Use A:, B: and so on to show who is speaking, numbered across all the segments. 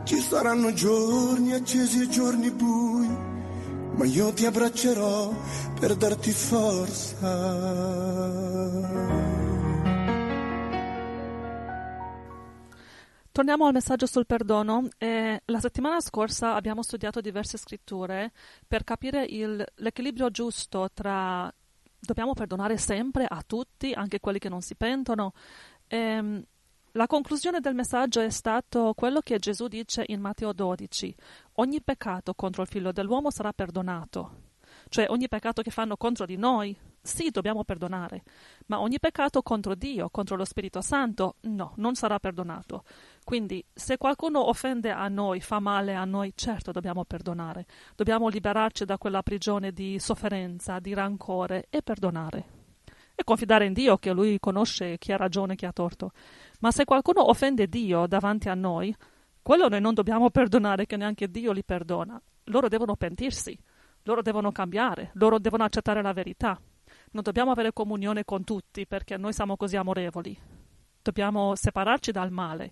A: Ci saranno giorni accesi e giorni bui, ma io ti abbraccerò per darti forza.
B: Torniamo al messaggio sul perdono. La settimana scorsa abbiamo studiato diverse scritture per capire l'equilibrio giusto tra dobbiamo perdonare sempre a tutti, anche quelli che non si pentono. La conclusione del messaggio è stato quello che Gesù dice in Matteo 12. Ogni peccato contro il figlio dell'uomo sarà perdonato. Cioè ogni peccato che fanno contro di noi, sì, dobbiamo perdonare. Ma ogni peccato contro Dio, contro lo Spirito Santo, no, non sarà perdonato. Quindi se qualcuno offende a noi, fa male a noi, certo dobbiamo perdonare. Dobbiamo liberarci da quella prigione di sofferenza, di rancore e perdonare. E confidare in Dio che Lui conosce chi ha ragione e chi ha torto. Ma se qualcuno offende Dio davanti a noi, quello noi non dobbiamo perdonare, che neanche Dio li perdona. Loro devono pentirsi, loro devono cambiare, loro devono accettare la verità. Non dobbiamo avere comunione con tutti perché noi siamo così amorevoli. Dobbiamo separarci dal male.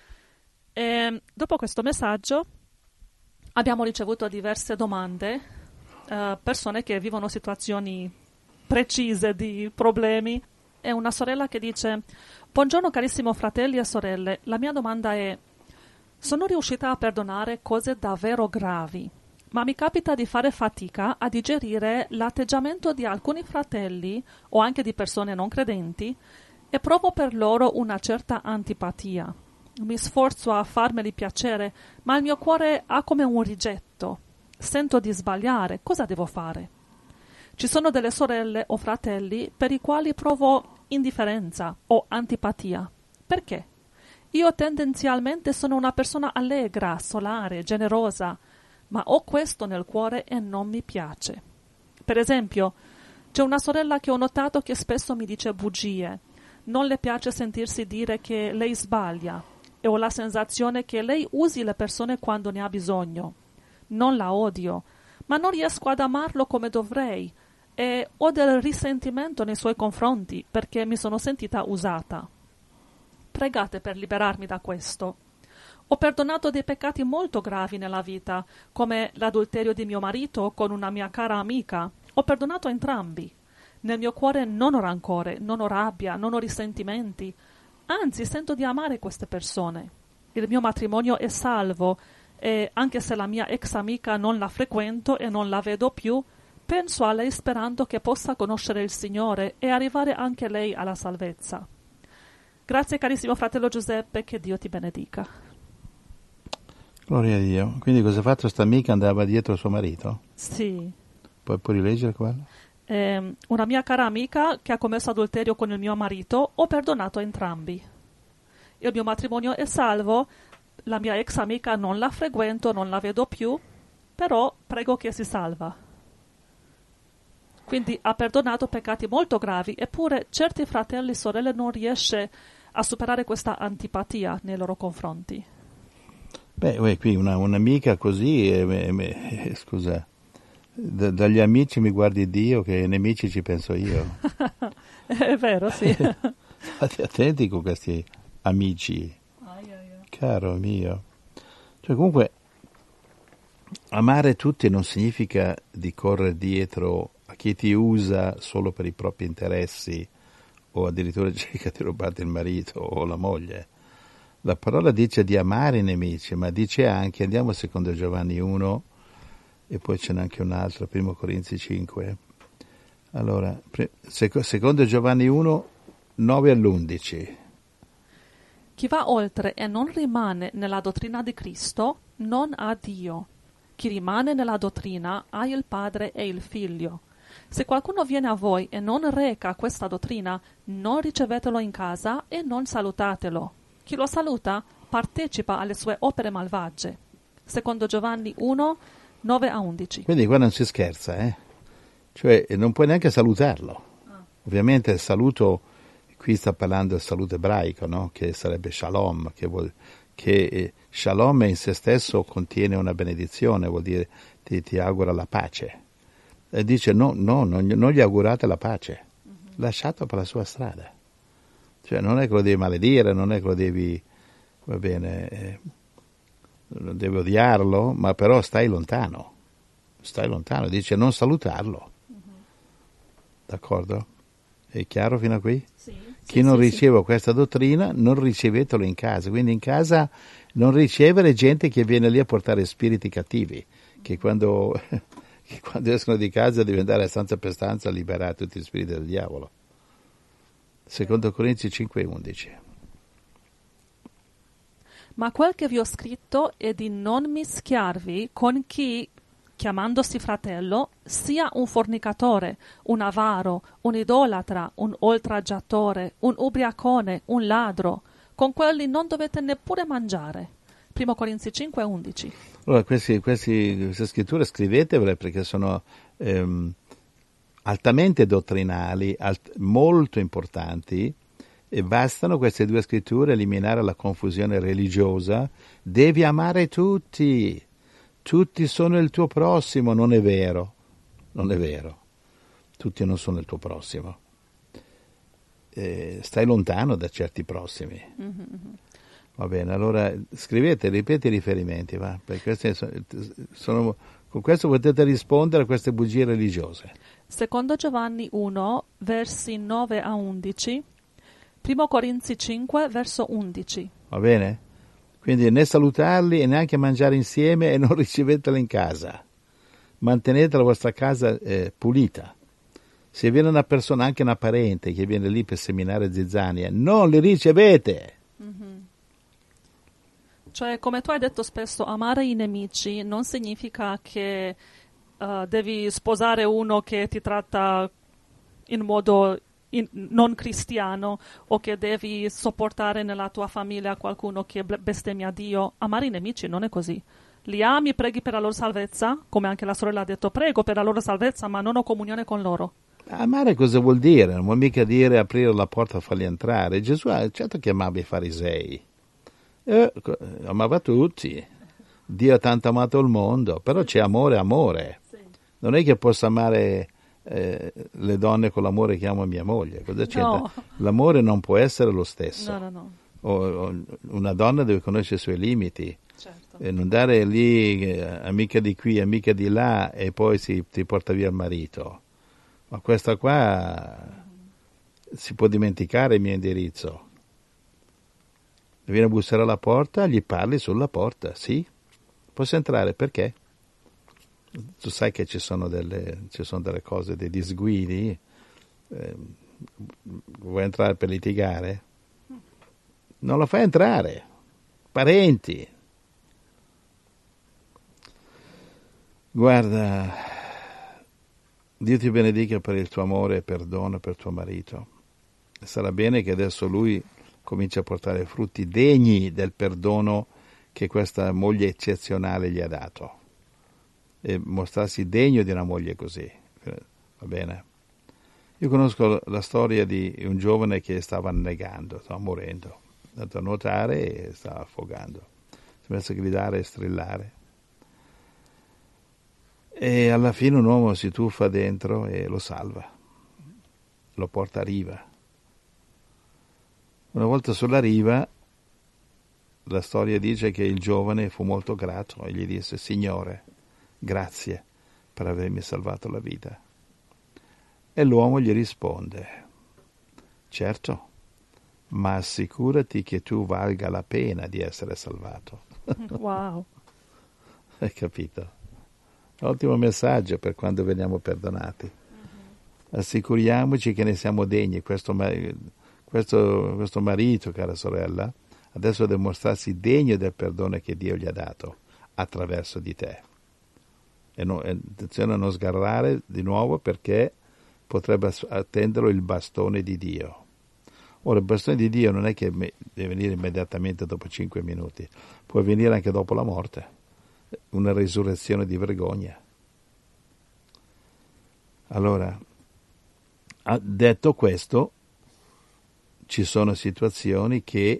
B: E dopo questo messaggio abbiamo ricevuto diverse domande, persone che vivono situazioni precise di problemi. È una sorella che dice: buongiorno carissimo fratelli e sorelle, la mia domanda è: sono riuscita a perdonare cose davvero gravi, ma mi capita di fare fatica a digerire l'atteggiamento di alcuni fratelli o anche di persone non credenti e provo per loro una certa antipatia. Mi sforzo a farmeli piacere, ma il mio cuore ha come un rigetto. Sento di sbagliare, cosa devo fare? Ci sono delle sorelle o fratelli per i quali provo indifferenza o antipatia. Perché? Io tendenzialmente sono una persona allegra, solare, generosa, ma ho questo nel cuore e non mi piace. Per esempio, c'è una sorella che ho notato che spesso mi dice bugie. Non le piace sentirsi dire che lei sbaglia e ho la sensazione che lei usi le persone quando ne ha bisogno. Non la odio, ma non riesco ad amarlo come dovrei e ho del risentimento nei suoi confronti perché mi sono sentita usata. Pregate per liberarmi da questo. Ho perdonato dei peccati molto gravi nella vita, come l'adulterio di mio marito con una mia cara amica. Ho perdonato entrambi. Nel mio cuore non ho rancore, non ho rabbia, non ho risentimenti. Anzi, sento di amare queste persone. Il mio matrimonio è salvo e anche se la mia ex amica non la frequento e non la vedo più, penso a lei sperando che possa conoscere il Signore e arrivare anche lei alla salvezza. Grazie carissimo fratello Giuseppe, che Dio ti benedica.
C: Gloria a Dio. Quindi cosa ha fatto sta amica? Andava dietro suo marito?
B: Sì.
C: Puoi rileggere quello?
B: Una mia cara amica che ha commesso adulterio con il mio marito, ho perdonato entrambi. Il mio matrimonio è salvo, la mia ex amica non la frequento, non la vedo più, però prego che si salva. Quindi ha perdonato peccati molto gravi, eppure certi fratelli e sorelle non riesce a superare questa antipatia nei loro confronti.
C: Beh, qui un'amica così, scusa, dagli amici mi guardi Dio, che ai nemici ci penso io.
B: È vero, sì.
C: State attenti con questi amici, caro mio. Cioè, comunque, amare tutti non significa di correre dietro a chi ti usa solo per i propri interessi o addirittura cerca di rubarti il marito o la moglie. La parola dice di amare i nemici, ma dice anche, andiamo a 2 Giovanni 1 e poi ce n'è anche un altro, 1 Corinzi 5. Allora, 2 Giovanni 1, 9 all'11.
B: Chi va oltre e non rimane nella dottrina di Cristo non ha Dio. Chi rimane nella dottrina ha il Padre e il Figlio. Se qualcuno viene a voi e non reca questa dottrina, non ricevetelo in casa e non salutatelo. Chi lo saluta partecipa alle sue opere malvagie. 2 Giovanni 1, 9 a 11.
C: Quindi qua non si scherza, Cioè non puoi neanche salutarlo. Ovviamente il saluto, qui sta parlando del saluto ebraico, no? Che sarebbe shalom, che shalom in se stesso contiene una benedizione, vuol dire ti augura la pace. E dice non gli augurate la pace, lasciatelo per la sua strada. Cioè non è che lo devi maledire, non è che lo devi, va bene, non devi odiarlo, ma però stai lontano, dice non salutarlo. D'accordo? È chiaro fino a qui?
B: Sì.
C: Chi non riceve questa dottrina, non ricevetelo in casa. Quindi in casa non ricevere gente che viene lì a portare spiriti cattivi, che quando escono di casa devi andare stanza per stanza a liberare tutti gli spiriti del diavolo. Secondo Corinzi 5:11.
B: Ma quel che vi ho scritto è di non mischiarvi con chi, chiamandosi fratello, sia un fornicatore, un avaro, un idolatra, un oltraggiatore, un ubriacone, un ladro. Con quelli non dovete neppure mangiare. 1 Corinzi 5:11.
C: Allora, queste scritture scrivetevele perché sono altamente dottrinali, molto importanti, e bastano queste due scritture a eliminare la confusione religiosa. Devi amare tutti. Tutti sono il tuo prossimo, non è vero, tutti non sono il tuo prossimo, stai lontano da certi prossimi. Va bene, allora scrivete, ripeti i riferimenti, va? Perché con questo potete rispondere a queste bugie religiose.
B: Secondo Giovanni 1, versi 9 a 11, 1 Corinzi 5, verso 11.
C: Va bene? Quindi né salutarli e neanche mangiare insieme e non riceveteli in casa. Mantenete la vostra casa pulita. Se viene una persona, anche una parente, che viene lì per seminare zizzania, non li ricevete.
B: Cioè, come tu hai detto spesso, amare i nemici non significa che devi sposare uno che ti tratta in modo non cristiano, o che devi sopportare nella tua famiglia qualcuno che bestemmia Dio. Amare i nemici non è così. Li ami, preghi per la loro salvezza, come anche la sorella ha detto, prego per la loro salvezza, ma non ho comunione con loro.
C: Amare cosa vuol dire? Non vuol mica dire aprire la porta e farli entrare. Gesù certo che amava i farisei, amava tutti. Dio ha tanto amato il mondo, però c'è amore. Sì. Non è che posso amare le donne con l'amore che amo mia moglie. Cosa c'entra? No. L'amore non può essere lo stesso.
B: No.
C: O una donna deve conoscere i suoi limiti.
B: Certo.
C: E non dare lì amica di qui, amica di là e poi ti porta via il marito. Ma questa qua si può dimenticare il mio indirizzo. Viene a bussare alla porta, gli parli sulla porta. Sì, posso entrare, perché? Tu sai che ci sono delle cose, dei disguidi. Vuoi entrare per litigare? Non lo fai entrare. Parenti. Guarda, Dio ti benedica per il tuo amore e perdono per tuo marito. Sarà bene che adesso lui comincia a portare frutti degni del perdono che questa moglie eccezionale gli ha dato, e mostrarsi degno di una moglie così. Va bene? Io conosco la storia di un giovane che stava annegando, stava morendo, è andato a nuotare e stava affogando, si è messo a gridare e strillare, e alla fine un uomo si tuffa dentro e lo salva, lo porta a riva. Una volta sulla riva, la storia dice che il giovane fu molto grato e gli disse: Signore, grazie per avermi salvato la vita. E l'uomo gli risponde: certo, ma assicurati che tu valga la pena di essere salvato.
B: Wow.
C: Hai capito? Ottimo messaggio per quando veniamo perdonati. Assicuriamoci che ne siamo degni. Questo marito, cara sorella, adesso deve mostrarsi degno del perdono che Dio gli ha dato attraverso di te. E attenzione a non sgarrare di nuovo, perché potrebbe attenderlo il bastone di Dio. Ora, il bastone di Dio non è che deve venire immediatamente dopo 5 minuti, può venire anche dopo la morte, una risurrezione di vergogna. Allora, detto questo, ci sono situazioni che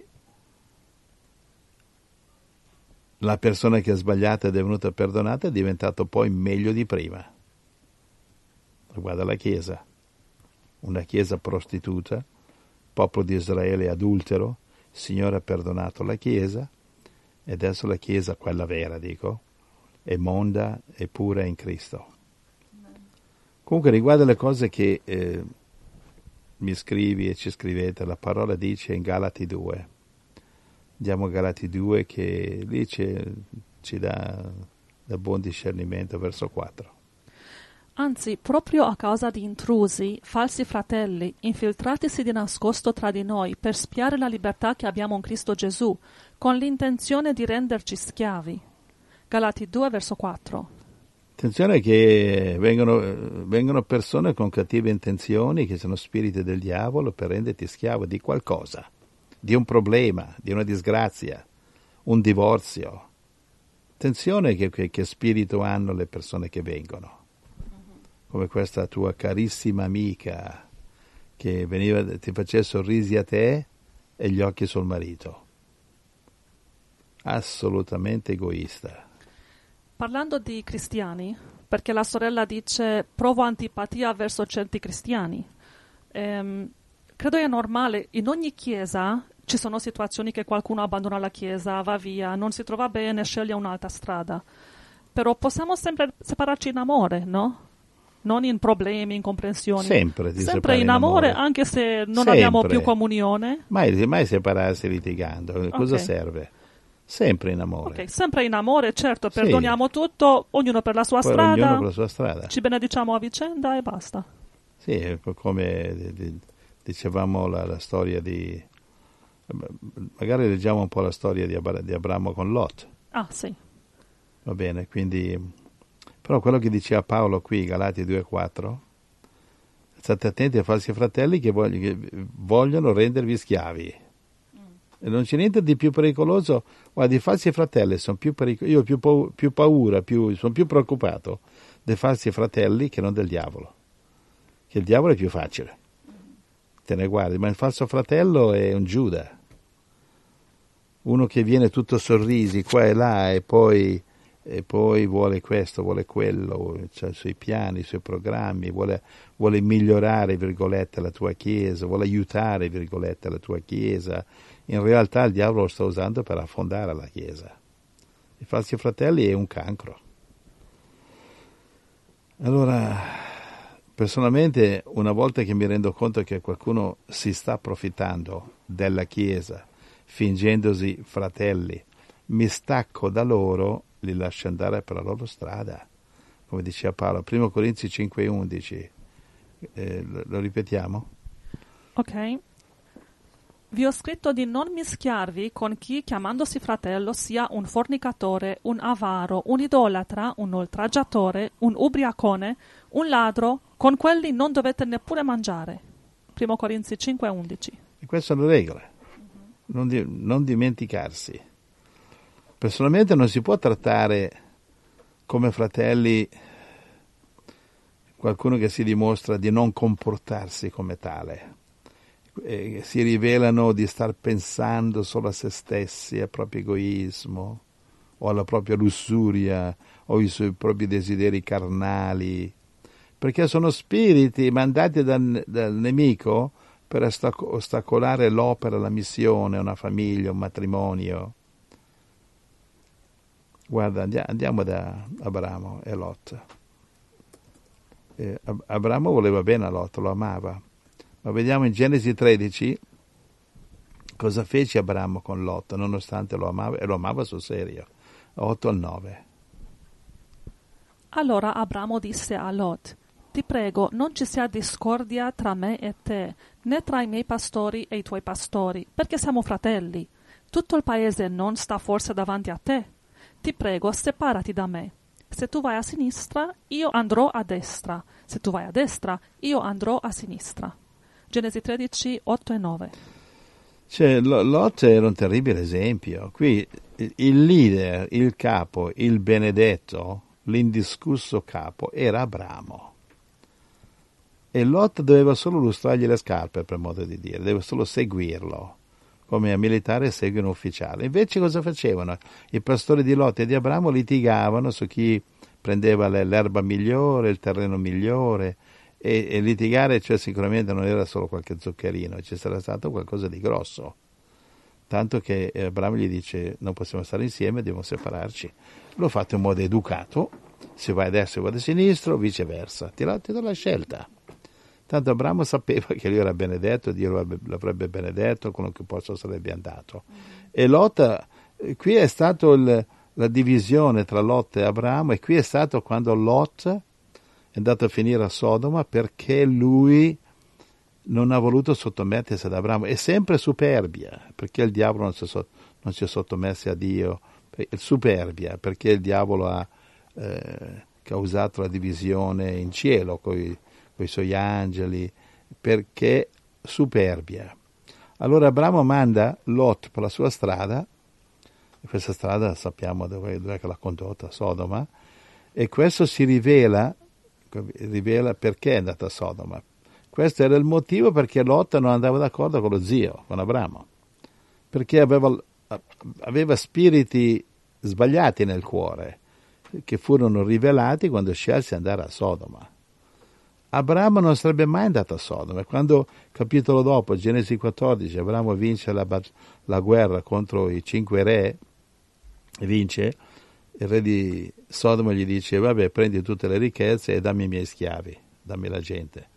C: la persona che è sbagliata ed è venuta perdonata è diventato poi meglio di prima. Guarda la Chiesa, una Chiesa prostituta, popolo di Israele adultero, il Signore ha perdonato la Chiesa E adesso la Chiesa, quella vera, dico, è monda e pura in Cristo. Comunque, riguardo alle cose che mi scrivi e ci scrivete, la parola dice in Galati 2. Andiamo a Galati 2 che lì ci dà buon discernimento, verso 4.
B: Anzi, proprio a causa di intrusi, falsi fratelli, infiltratisi di nascosto tra di noi per spiare la libertà che abbiamo in Cristo Gesù, con l'intenzione di renderci schiavi. Galati 2, verso 4.
C: Attenzione che vengono persone con cattive intenzioni, che sono spiriti del diavolo, per renderti schiavo di qualcosa, di un problema, di una disgrazia, un divorzio. Attenzione che spirito hanno le persone che vengono. Come questa tua carissima amica che ti faceva sorrisi a te e gli occhi sul marito. Assolutamente egoista.
B: Parlando di cristiani, perché la sorella dice provo antipatia verso certi cristiani, credo è normale, in ogni chiesa ci sono situazioni che qualcuno abbandona la chiesa, va via, non si trova bene, sceglie un'altra strada, però possiamo sempre separarci in amore, no? Non in problemi, incomprensioni.
C: Sempre
B: in amore, anche se non abbiamo più comunione.
C: Mai separarsi litigando, cosa serve? Sempre in amore.
B: Ok, sempre in amore, certo, perdoniamo tutto, ognuno per la sua strada.
C: Ognuno per la sua strada.
B: Ci benediciamo a vicenda e basta.
C: Sì, come dicevamo la storia di... Magari leggiamo un po' la storia di Abramo con Lot.
B: Ah, sì.
C: Va bene, quindi... Però quello che diceva Paolo qui, Galati 2,4, state attenti ai falsi fratelli che vogliono rendervi schiavi. E non c'è niente di più pericoloso. Guarda, i falsi fratelli sono più pericolosi. Io ho più paura, sono più preoccupato dei falsi fratelli che non del diavolo. Che il diavolo è più facile. Te ne guardi, ma il falso fratello è un Giuda. Uno che viene tutto sorrisi qua e là e poi vuole questo, vuole quello, ha i suoi piani, i suoi programmi, vuole migliorare, virgolette, la tua chiesa, vuole aiutare, virgolette, la tua chiesa. In realtà il diavolo lo sta usando per affondare la chiesa. I falsi fratelli è un cancro. Allora, personalmente, una volta che mi rendo conto che qualcuno si sta approfittando della chiesa, fingendosi fratelli, mi stacco da loro, li lascio andare per la loro strada, come diceva Paolo, 1 Corinzi 5,11. Lo ripetiamo?
B: Ok. Vi ho scritto di non mischiarvi con chi, chiamandosi fratello, sia un fornicatore, un avaro, un idolatra, un oltraggiatore, un ubriacone, un ladro, con quelli non dovete neppure mangiare. 1 Corinzi 5,11.
C: E queste sono le regole. Non dimenticarsi. Personalmente non si può trattare come fratelli qualcuno che si dimostra di non comportarsi come tale. Si rivelano di star pensando solo a se stessi, al proprio egoismo, o alla propria lussuria, o ai suoi propri desideri carnali, perché sono spiriti mandati dal nemico per ostacolare l'opera, la missione, una famiglia, un matrimonio. Guarda, andiamo da Abramo e Lot. Abramo voleva bene a Lot, lo amava. Ma vediamo in Genesi 13 cosa fece Abramo con Lot, nonostante lo amava, e lo amava sul serio. 8-9.
B: Allora Abramo disse a Lot: ti prego, non ci sia discordia tra me e te, né tra i miei pastori e i tuoi pastori, perché siamo fratelli. Tutto il paese non sta forse davanti a te? Ti prego, separati da me. Se tu vai a sinistra, io andrò a destra. Se tu vai a destra, io andrò a sinistra. Genesi 13, 8 e 9.
C: Cioè, Lot era un terribile esempio. Qui il leader, il capo, il benedetto, l'indiscusso capo era Abramo. E Lot doveva solo lustrargli le scarpe, per modo di dire, doveva solo seguirlo, come a militare segue un ufficiale. Invece cosa facevano? I pastori di Lot e di Abramo litigavano su chi prendeva l'erba migliore, il terreno migliore, e litigare, cioè, sicuramente non era solo qualche zuccherino, ci sarà stato qualcosa di grosso. tanto che Abramo gli dice non possiamo stare insieme, dobbiamo separarci. L'ho fatto in modo educato, se vai a destra e vai a sinistra o viceversa, ti do la scelta. Tanto Abramo sapeva che lui era benedetto, Dio l'avrebbe benedetto, qualunque posto sarebbe andato. E Lot, qui è stato la divisione tra Lot e Abramo, e qui è stato quando Lot è andato a finire a Sodoma perché lui non ha voluto sottomettersi ad Abramo. È sempre superbia, perché il diavolo non si è sottomesso a Dio. Superbia, perché il diavolo ha causato la divisione in cielo con i suoi angeli, perché superbia. Allora Abramo manda Lot per la sua strada, e questa strada sappiamo dove che l'ha condotta, a Sodoma, e questo si rivela perché è andata a Sodoma. Questo era il motivo perché Lot non andava d'accordo con lo zio, con Abramo, perché aveva spiriti sbagliati nel cuore, che furono rivelati quando scelse di andare a Sodoma. Abramo non sarebbe mai andato a Sodoma. Quando, capitolo dopo, Genesi 14, Abramo vince la guerra contro i 5 re, vince, il re di Sodoma gli dice: vabbè, prendi tutte le ricchezze e dammi i miei schiavi, dammi la gente.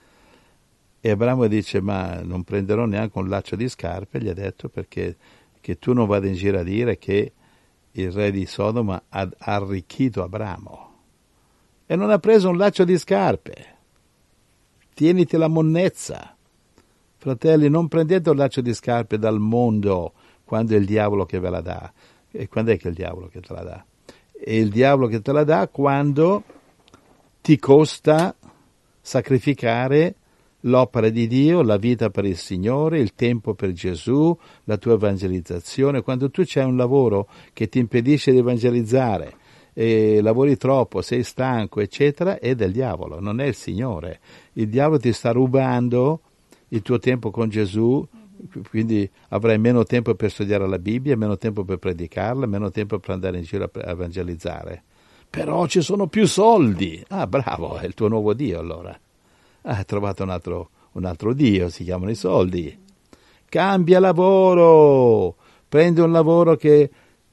C: E Abramo dice: ma non prenderò neanche un laccio di scarpe, gli ha detto, perché che tu non vada in giro a dire che il re di Sodoma ha arricchito Abramo. E non ha preso un laccio di scarpe. Tieniti la monnezza. Fratelli, non prendete un laccio di scarpe dal mondo quando è il diavolo che ve la dà. E quando è che è il diavolo che te la dà? È il diavolo che te la dà quando ti costa sacrificare l'opera di Dio, la vita per il Signore, il tempo per Gesù, la tua evangelizzazione. Quando tu c'hai un lavoro che ti impedisce di evangelizzare, e lavori troppo, sei stanco, eccetera, è del diavolo, non è il Signore. Il diavolo ti sta rubando il tuo tempo con Gesù, quindi avrai meno tempo per studiare la Bibbia, meno tempo per predicarla, meno tempo per andare in giro a evangelizzare. Però ci sono più soldi. Ah, bravo, è il tuo nuovo Dio allora. Hai trovato un altro Dio, si chiamano i soldi. Cambia lavoro, prendi un lavoro che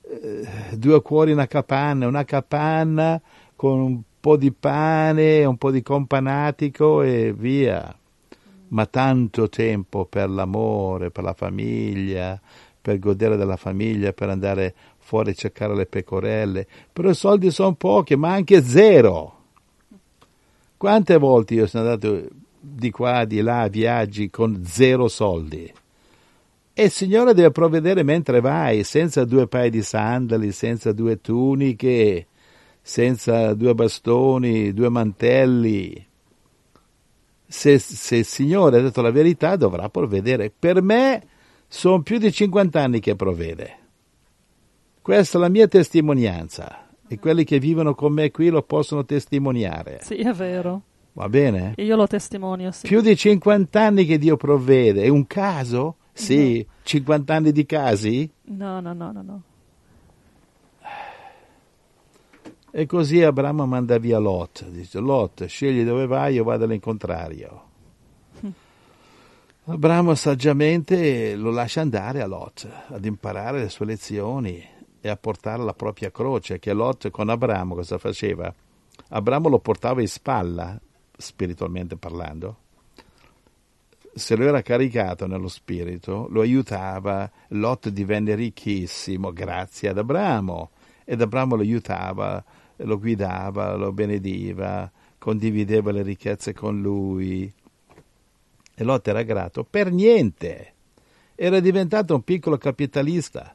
C: 2 cuori una capanna con un po' di pane, un po' di companatico e via. Ma tanto tempo per l'amore, per la famiglia, per godere della famiglia, per andare fuori a cercare le pecorelle. Però i soldi sono pochi, ma anche zero. Quante volte io sono andato di qua, di là, a viaggi con 0 soldi? E il Signore deve provvedere mentre vai, senza 2 paia di sandali, senza 2 tuniche, senza 2 bastoni, 2 mantelli. Se il Signore ha detto la verità, dovrà provvedere. Per me sono più di 50 anni che provvede. Questa è la mia testimonianza. E quelli che vivono con me qui lo possono testimoniare.
B: Sì, è vero.
C: Va bene?
B: E io lo testimonio, sì.
C: Più di 50 anni che Dio provvede. È un caso? Sì. No. 50 anni di casi?
B: No.
C: E così Abramo manda via Lot. Dice: Lot, scegli dove vai, io vado all'incontrario. Abramo saggiamente lo lascia andare a Lot, ad imparare le sue lezioni e a portare la propria croce, che Lot con Abramo cosa faceva? Abramo lo portava in spalla, spiritualmente parlando. Se lo era caricato nello spirito, lo aiutava. Lot divenne ricchissimo grazie ad Abramo, ed Abramo lo aiutava, lo guidava, lo benediva, condivideva le ricchezze con lui. E Lot era grato per niente. Era diventato un piccolo capitalista.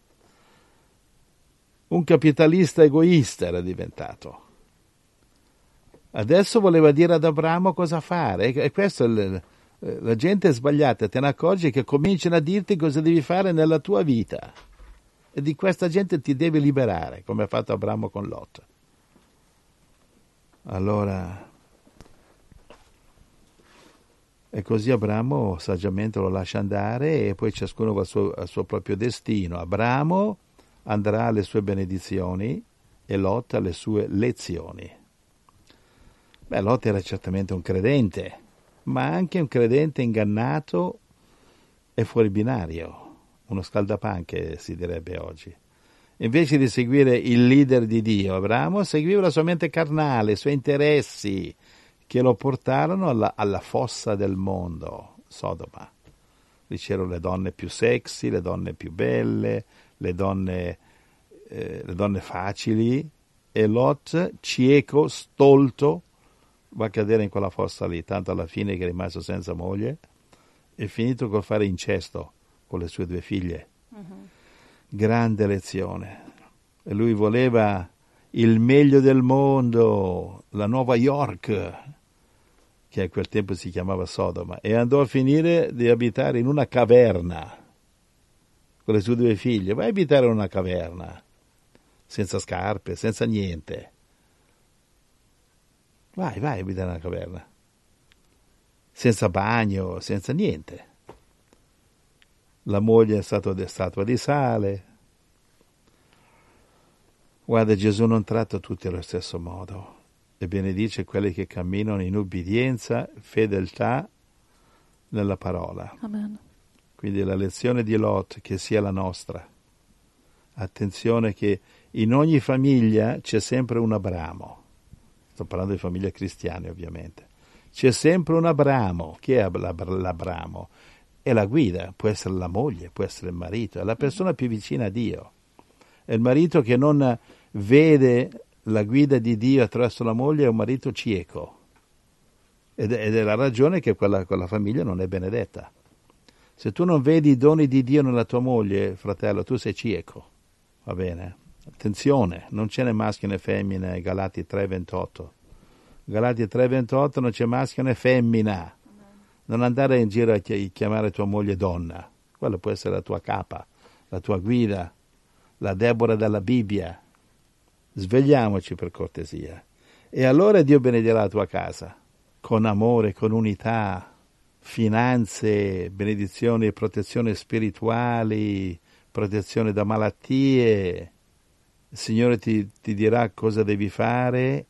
C: Un capitalista egoista era diventato. Adesso voleva dire ad Abramo cosa fare. E questo la gente è sbagliata. Te ne accorgi che cominciano a dirti cosa devi fare nella tua vita. E di questa gente ti devi liberare, come ha fatto Abramo con Lot. Allora, e così Abramo saggiamente lo lascia andare e poi ciascuno va al suo proprio destino. Abramo andrà alle sue benedizioni e Lot alle sue lezioni. Lot era certamente un credente, ma anche un credente ingannato e fuori binario. uno scaldapanche si direbbe oggi. Invece di seguire il leader di Dio, Abramo seguiva la sua mente carnale, i suoi interessi, che lo portarono alla fossa del mondo, Sodoma. Lì c'erano le donne più sexy, le donne più belle, le donne facili, e Lot, cieco, stolto, va a cadere in quella fossa lì, tanto alla fine che è rimasto senza moglie, è finito col fare incesto con le sue 2 figlie. Grande lezione. E lui voleva il meglio del mondo, la Nuova York, che a quel tempo si chiamava Sodoma, e andò a finire di abitare in una caverna con le sue 2 figlie. Vai a abitare in una caverna, senza scarpe, senza niente. Vai a abitare in una caverna, senza bagno, senza niente. La moglie è stata statua di sale. Guarda, Gesù non tratta tutti allo stesso modo e benedice quelli che camminano in ubbidienza, fedeltà nella parola.
B: Amen.
C: Quindi la lezione di Lot che sia la nostra. Attenzione che in ogni famiglia c'è sempre un Abramo. Sto parlando di famiglie cristiane, ovviamente. C'è sempre un Abramo. Chi è l'Abramo? È la guida, può essere la moglie, può essere il marito, è la persona più vicina a Dio. È il marito che non vede la guida di Dio attraverso la moglie, è un marito cieco. Ed è la ragione che quella famiglia non è benedetta. Se tu non vedi i doni di Dio nella tua moglie, fratello, tu sei cieco. Va bene? Attenzione, non ce n'è maschio né femmina, Galati 3:28. Galati 3:28 non c'è maschio né femmina. Non andare in giro a chiamare tua moglie donna. Quella può essere la tua capa, la tua guida, la Deborah della Bibbia. Svegliamoci per cortesia. E allora Dio benedirà la tua casa, con amore, con unità, finanze, benedizioni e protezione spirituali, protezione da malattie. Il Signore ti dirà cosa devi fare,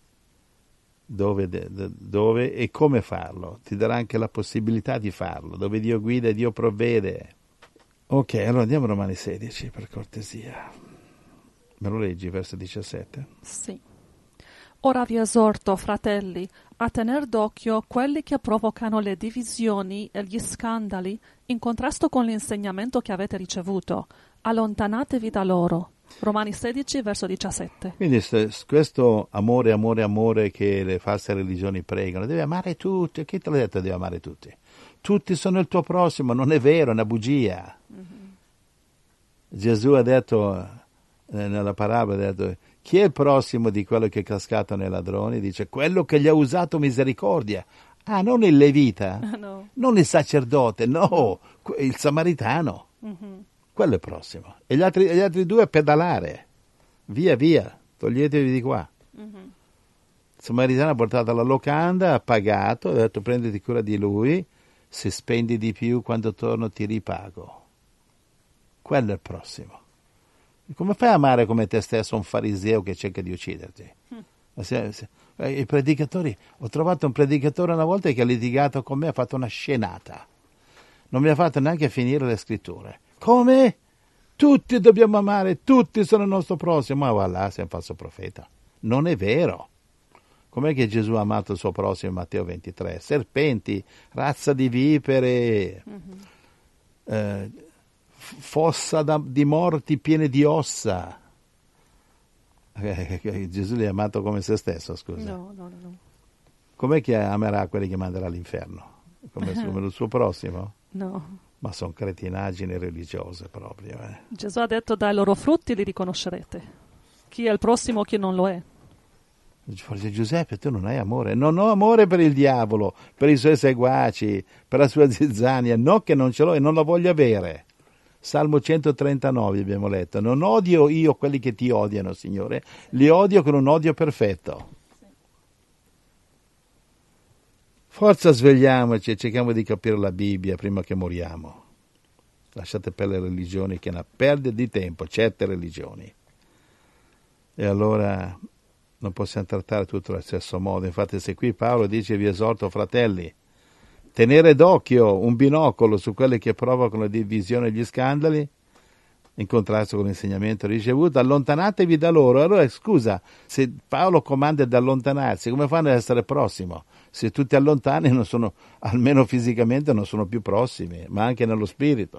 C: dove e come farlo. Ti darà anche la possibilità di farlo, dove Dio guida e Dio provvede. Ok, allora andiamo a Romani 16, per cortesia. Me lo leggi, verso 17?
B: Sì. Ora vi esorto, fratelli, a tener d'occhio quelli che provocano le divisioni e gli scandali in contrasto con l'insegnamento che avete ricevuto. Allontanatevi da loro. Romani 16, verso 17.
C: Quindi questo amore che le false religioni pregano, devi amare tutti. Chi te l'ha detto devi amare tutti? Tutti sono il tuo prossimo, non è vero, è una bugia. Gesù ha detto, nella parabola, ha detto, chi è il prossimo di quello che è cascato nei ladroni? Dice, quello che gli ha usato misericordia. Ah, non il levita,
B: No.
C: non il sacerdote, no, il samaritano. Quello è il prossimo. E gli altri 2 a pedalare. Via, toglietevi di qua. Il samaritano ha portato alla locanda, ha pagato, ha detto prenditi cura di lui, se spendi di più quando torno ti ripago. Quello è il prossimo. Come fai a amare come te stesso un fariseo che cerca di ucciderti? I predicatori, ho trovato un predicatore una volta che ha litigato con me, ha fatto una scenata. Non mi ha fatto neanche finire le scritture. Come? Tutti dobbiamo amare, tutti sono il nostro prossimo. Ma voilà, sei un falso profeta. Non è vero. Com'è che Gesù ha amato il suo prossimo in Matteo 23? Serpenti, razza di vipere, fossa di morti piene di ossa. Gesù li ha amato come se stesso, scusa.
B: No.
C: Com'è che amerà quelli che manderà all'inferno? Come il suo prossimo?
B: No.
C: Ma sono cretinaggini religiose proprio.
B: Gesù ha detto dai loro frutti li riconoscerete. Chi è il prossimo, chi non lo è.
C: Forse Giuseppe, tu non hai amore. Non ho amore per il diavolo, per i suoi seguaci, per la sua zizzania. No che non ce l'ho e non la voglio avere. Salmo 139 abbiamo letto. Non odio io quelli che ti odiano, Signore. Li odio con un odio perfetto. Forza, svegliamoci e cerchiamo di capire la Bibbia prima che moriamo. Lasciate per le religioni che è una perdita di tempo, certe religioni. E allora non possiamo trattare tutto allo stesso modo. Infatti se qui Paolo dice vi esorto fratelli, tenere d'occhio un binocolo su quelli che provocano la divisione e gli scandali, in contrasto con l'insegnamento ricevuto, allontanatevi da loro. Allora scusa, se Paolo comanda di allontanarsi, come fanno ad essere prossimo? Se tu ti allontani, non sono, almeno fisicamente non sono più prossimi, ma anche nello spirito.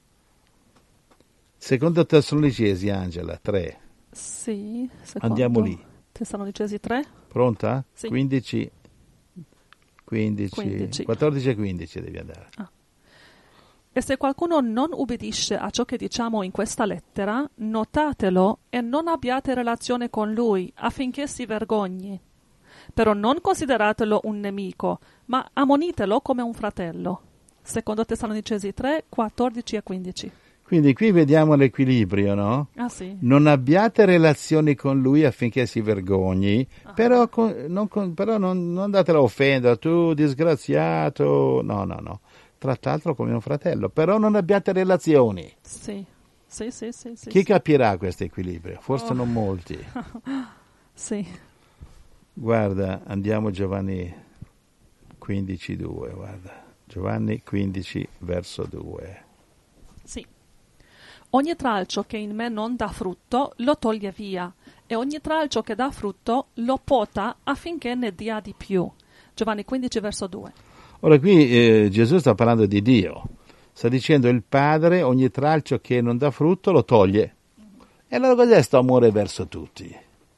C: Secondo Tessalonicesi, Angela, 3.
B: Sì,
C: Andiamo lì.
B: Tessalonicesi 3.
C: Pronta?
B: Sì.
C: 15, 14 e 15 devi andare.
B: E se qualcuno non ubbidisce a ciò che diciamo in questa lettera, notatelo e non abbiate relazione con lui affinché si vergogni. Però non consideratelo un nemico, ma ammonitelo come un fratello. Secondo Tessalonicesi 3, 14 e 15.
C: Quindi qui vediamo l'equilibrio, no?
B: Ah sì.
C: Non abbiate relazioni con lui affinché si vergogni, però non andatelo a offendere, tu disgraziato, no. Trattatelo come un fratello, però non abbiate relazioni.
B: Sì.
C: Chi capirà questo equilibrio? Forse non molti.
B: Sì.
C: Guarda, andiamo Giovanni 15:2, guarda. Giovanni 15, verso 2.
B: Sì. Ogni tralcio che in me non dà frutto lo toglie via, e ogni tralcio che dà frutto lo pota affinché ne dia di più. Giovanni 15, verso 2.
C: Ora qui Gesù sta parlando di Dio, sta dicendo il Padre ogni tralcio che non dà frutto lo toglie. E allora cos'è sto amore verso tutti?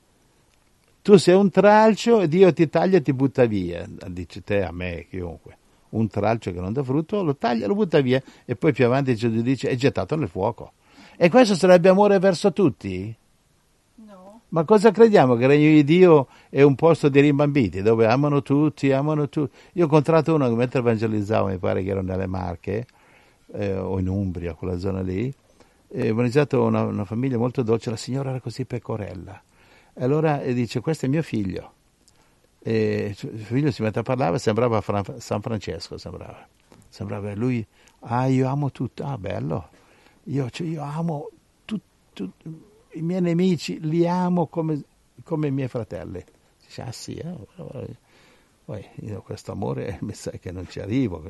C: Tu sei un tralcio e Dio ti taglia e ti butta via, dice te, a me, chiunque. Un tralcio che non dà frutto lo taglia, lo butta via e poi più avanti Gesù dice è gettato nel fuoco. E questo sarebbe amore verso tutti?
B: No.
C: Ma cosa crediamo? Che il regno di Dio è un posto di rimbambiti, dove amano tutti. Io ho incontrato uno che mentre evangelizzavo, mi pare che ero nelle Marche, o in Umbria, quella zona lì, ho evangelizzato una famiglia molto dolce, la signora era così pecorella. E allora dice, questo è mio figlio. E il figlio si mette a parlare, sembrava San Francesco, sembrava lui, io amo tutto, bello, io amo tutti i miei nemici, li amo come i miei fratelli. Dice, sì, poi io questo amore mi sa che non ci arrivo.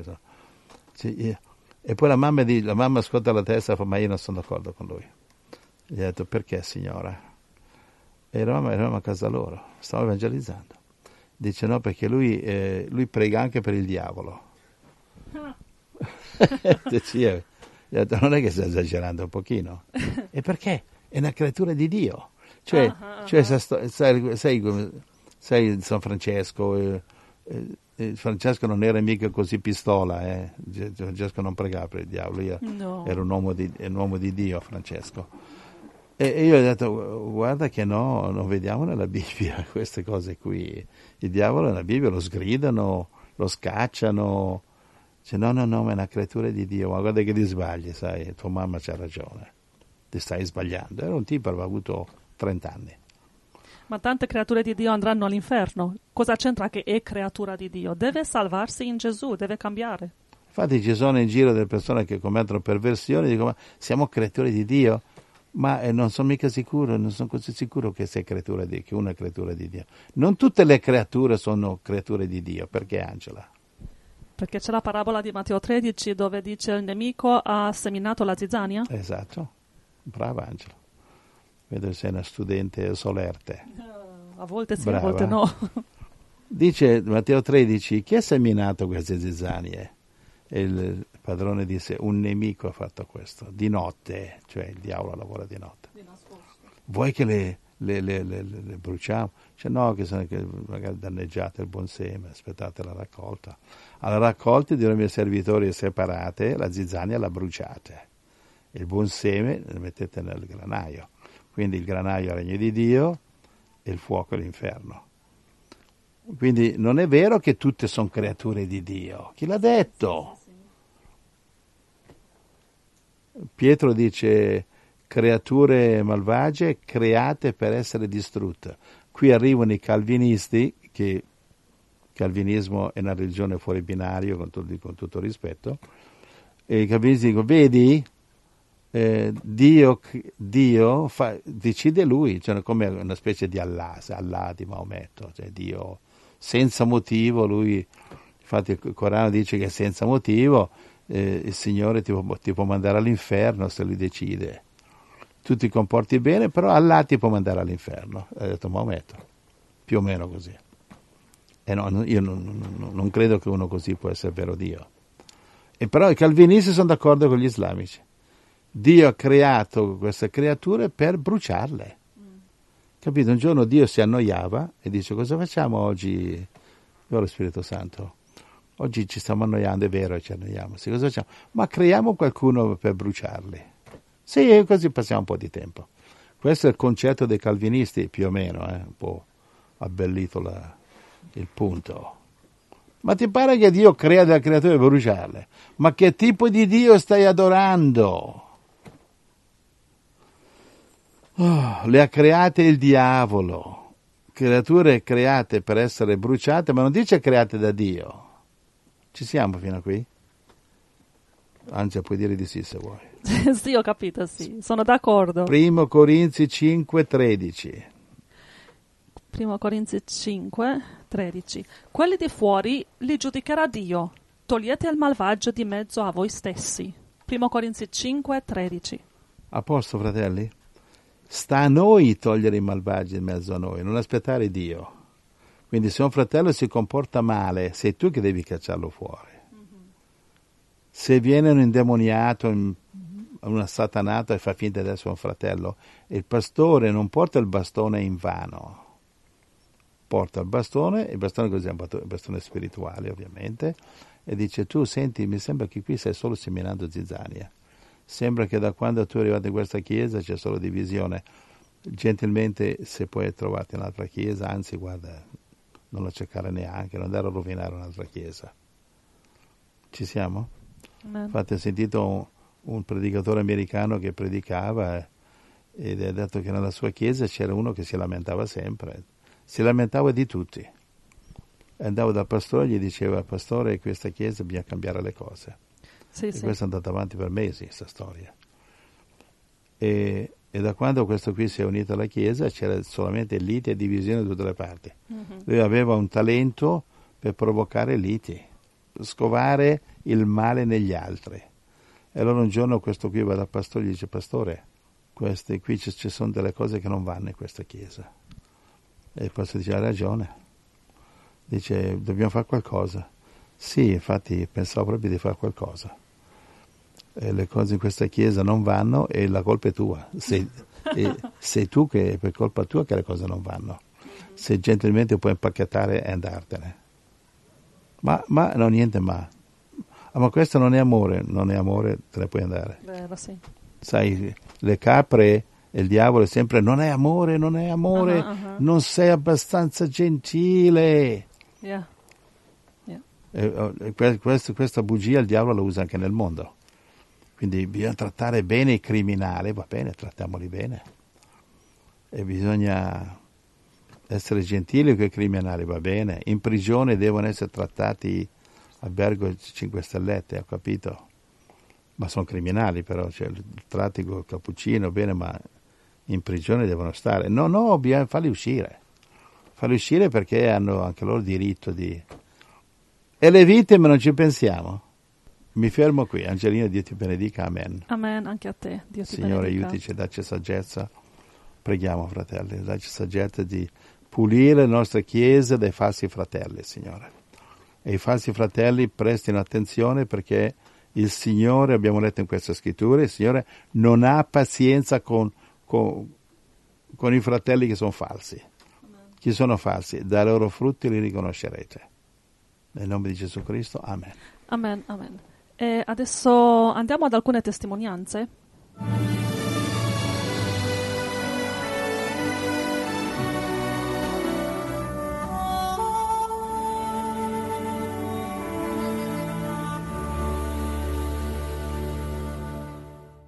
C: E poi la mamma scuote la testa e fa, ma io non sono d'accordo con lui. Gli ho detto, perché signora? E eravamo a casa loro, stavo evangelizzando. Dice no, perché lui prega anche per il diavolo. Dice, non è che sta esagerando un pochino. E perché? È una creatura di Dio. Cioè sai San Francesco, Francesco non era mica così pistola, Francesco non pregava per il diavolo,
B: No.
C: Era un uomo di Dio, Francesco. E io ho detto, guarda che no, non vediamo nella Bibbia queste cose qui. Il diavolo nella Bibbia lo sgridano, lo scacciano. Dice, no, ma è una creatura di Dio. Ma guarda che ti sbagli, sai, tua mamma c'ha ragione. Ti stai sbagliando. Era un tipo, aveva avuto 30 anni.
B: Ma tante creature di Dio andranno all'inferno. Cosa c'entra che è creatura di Dio? Deve salvarsi in Gesù, deve cambiare.
C: Infatti ci sono in giro delle persone che commettono perversioni e dicono, ma siamo creature di Dio? Ma non sono mica sicuro, non sono così sicuro che sei creatura di Dio, che una è creatura di Dio. Non tutte le creature sono creature di Dio. Perché, Angela?
B: Perché c'è la parabola di Matteo 13 dove dice il nemico ha seminato la zizzania.
C: Esatto. Brava, Angela. Vedo che sei una studente solerte.
B: A volte sì,
C: Brava.
B: a volte no.
C: Dice Matteo 13, chi ha seminato queste zizzanie? E il padrone disse, un nemico ha fatto questo, di notte, cioè il diavolo lavora di notte.
B: Di nascosto.
C: Vuoi che le bruciamo? Cioè no, che sono magari danneggiate il buon seme, aspettate la raccolta. Alla raccolta dirò ai miei servitori, separate la zizzania e la bruciate. Il buon seme lo mettete nel granaio. Quindi il granaio è il regno di Dio e il fuoco è l'inferno. Quindi non è vero che tutte sono creature di Dio. Chi l'ha detto? Pietro dice creature malvagie create per essere distrutte. Qui arrivano i calvinisti, che il calvinismo è una religione fuori binario, con tutto rispetto, e i calvinisti dicono, vedi, Dio decide lui, cioè come una specie di Allah di Maometto, cioè Dio senza motivo, lui, infatti il Corano dice che senza motivo il Signore ti può mandare all'inferno se lui decide. tu ti comporti bene, però Allah ti può mandare all'inferno, ha detto Maometto, più o meno così. E no, io non credo che uno così può essere vero Dio. E però i calvinisti sono d'accordo con gli islamici. Dio ha creato queste creature per bruciarle. Capito? Un giorno Dio si annoiava e dice: cosa facciamo oggi? Io lo Spirito Santo. Oggi ci stiamo annoiando, è vero, ci annoiamo. Sì, cosa facciamo? Ma creiamo qualcuno per bruciarli. Sì, così passiamo un po' di tempo. Questo è il concetto dei calvinisti, più o meno, un po' abbellito il punto. Ma ti pare che Dio crea delle creature per bruciarle? Ma che tipo di Dio stai adorando? Oh, le ha create il diavolo, creature create per essere bruciate, ma non dice create da Dio. Ci siamo fino a qui? Angela, puoi dire di sì se vuoi.
B: Sì, ho capito, sì, sono d'accordo.
C: 1 Corinzi 5,13.
B: 1 Corinzi 5,13. Quelli di fuori li giudicherà Dio. Togliete il malvagio di mezzo a voi stessi. 1 Corinzi 5,13.
C: A posto, fratelli? Sta a noi togliere i malvagi in mezzo a noi, non aspettare Dio. Quindi se un fratello si comporta male, sei tu che devi cacciarlo fuori. Se viene un indemoniato, un assatanato e fa finta di essere un fratello, il pastore non porta il bastone in vano. Porta il bastone così è un bastone spirituale ovviamente, e dice: tu senti, mi sembra che qui stai solo seminando zizzania. Sembra che da quando tu è arrivato in questa chiesa c'è solo divisione. Gentilmente, se puoi trovarti un'altra chiesa, anzi guarda, non la cercare neanche, non andare a rovinare un'altra chiesa. Ci siamo? Infatti ho sentito un predicatore americano che predicava ed ha detto che nella sua chiesa c'era uno che si lamentava sempre, si lamentava di tutti. Andavo dal pastore e gli diceva: pastore, in questa chiesa bisogna cambiare le cose.
B: Sì,
C: e questo è andato avanti per mesi, questa storia. E da quando questo qui si è unito alla chiesa c'era solamente liti e divisione da tutte le parti. Lui aveva un talento per provocare liti, scovare il male negli altri. E allora un giorno questo qui va dal pastore e gli dice: pastore, queste qui ci sono delle cose che non vanno in questa chiesa. E il pastore dice: ha ragione. Dice: dobbiamo fare qualcosa. Sì, infatti pensavo proprio di fare qualcosa. E le cose in questa chiesa non vanno e la colpa è tua. Sei tu che per colpa tua che le cose non vanno. Se gentilmente puoi impacchettare e andartene. Ma no, niente ma. Ma questo non è amore, te ne puoi andare.
B: Vero, sì.
C: Sai, le capre e il diavolo è sempre: non è amore, non sei abbastanza gentile.
B: Yeah.
C: Questa bugia il diavolo la usa anche nel mondo. Quindi bisogna trattare bene i criminali, va bene, trattiamoli bene. E bisogna essere gentili con i criminali, va bene. In prigione devono essere trattati albergo 5 stellette, ho capito. Ma sono criminali però, cioè il traffico cappuccino, bene, ma in prigione devono stare. No, bisogna farli uscire. Farli uscire perché hanno anche loro diritto di... E le vittime non ci pensiamo. Mi fermo qui. Angelina, Dio ti benedica. Amen.
B: Amen, anche a te. Dio ti
C: Signore,
B: benedica.
C: aiutici, dacci saggezza. Preghiamo, fratelli, dacci saggezza di pulire le nostre chiese dai falsi fratelli, Signore. E i falsi fratelli prestino attenzione perché il Signore, abbiamo letto in queste scritture, il Signore non ha pazienza con i fratelli che sono falsi. Chi sono falsi? Dai loro frutti li riconoscerete. Nel nome di Gesù Cristo, amen.
B: Amen, amen. E adesso andiamo ad alcune testimonianze.